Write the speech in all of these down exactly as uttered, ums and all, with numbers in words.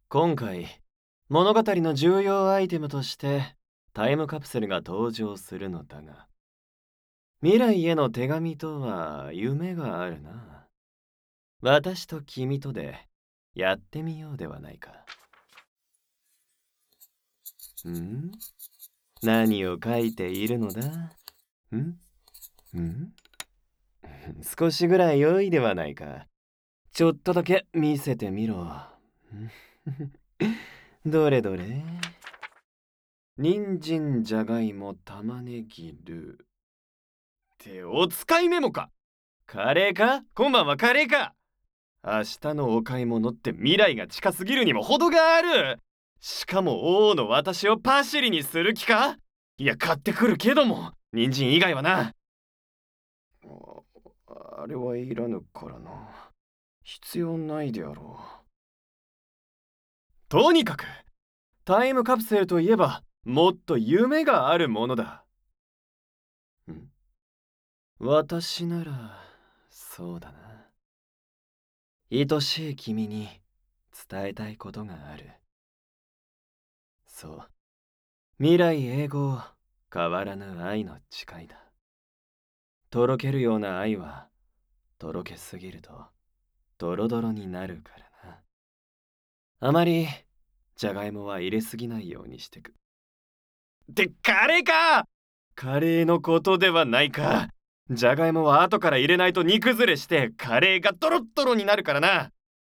今回、物語の重要アイテムとしてタイムカプセルが登場するのだが、未来への手紙とは夢があるな。私と君とでやってみようではないか。ん？何を書いているのだ？ん？ん？少しぐらい良いではないか。ちょっとだけ見せてみろ。どれどれ。人参、じゃがいも、玉ねぎ、ルー。ってお使いメモか。カレーか？今晩はカレーか。明日のお買い物って未来が近すぎるにも程がある。しかも王の私をパシリにする気か？いや、買ってくるけども、人参以外はな。あれはいらぬからな。必要ないであろう。とにかくタイムカプセルといえばもっと夢があるものだ。ん？私ならそうだな。愛しい君に伝えたいことがある。そう、未来永劫変わらぬ愛の誓いだ。とろけるような愛はとろけすぎるとドロドロになるからな。あまりじゃがいもは入れすぎないようにしてく。ってカレーか。カレーのことではないか。じゃがいもは後から入れないと煮崩れしてカレーがドロッドロになるからな。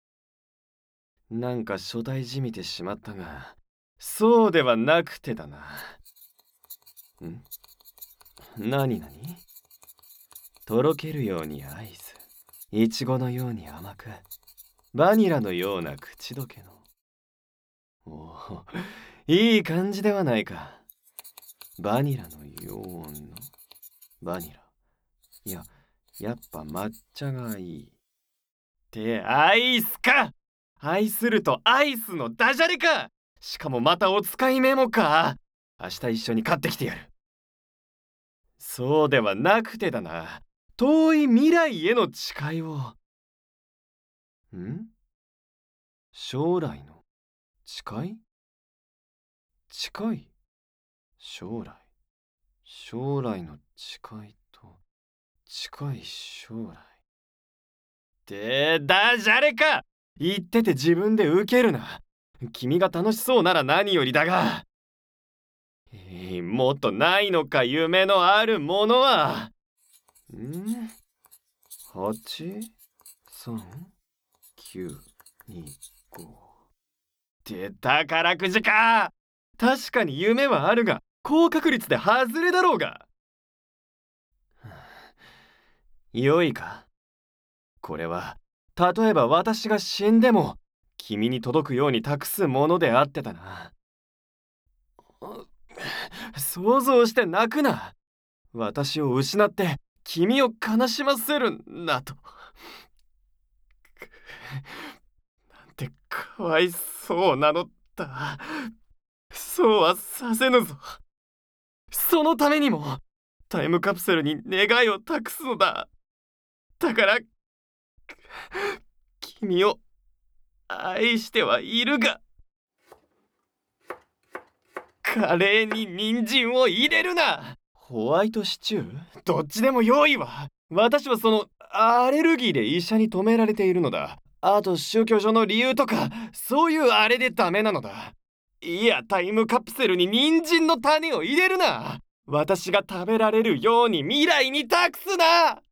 なんか初代じみてしまったが、そうではなくてだな。ん？なになに？とろけるようにアイス、いちごのように甘く、バニラのような口どけの。おお、いい感じではないか。バニラのような。バニラ。いや、やっぱ抹茶がいい。ってアイスか。愛するとアイスのダジャレか。しかもまたお使いメモか。明日一緒に買ってきてやる。そうではなくてだな。遠い未来への誓いを。ん？将来の誓い？近い？将来。将来の誓いと近い将来。ってダジャレか。言ってて自分でウケるな。君が楽しそうなら何よりだが、えー、もっとないのか夢のあるものは。ん？ はち、さん、きゅう、に、ご。って宝くじか。確かに夢はあるが高確率で外れだろうが。良いか。これは例えば私が死んでも君に届くように託すものであってたな。想像して泣くな。私を失って君を悲しませるなと。なんてかわいそうなのだ。そうはさせぬぞ。そのためにもタイムカプセルに願いを託すのだ。だから君を愛してはいるが、カレーに人参を入れるな。ホワイトシチュー？どっちでも良いわ。私はそのアレルギーで医者に止められているのだ。あと宗教上の理由とかそういうあれでダメなのだ。いや、タイムカプセルに人参の種を入れるな。私が食べられるように未来に託すな。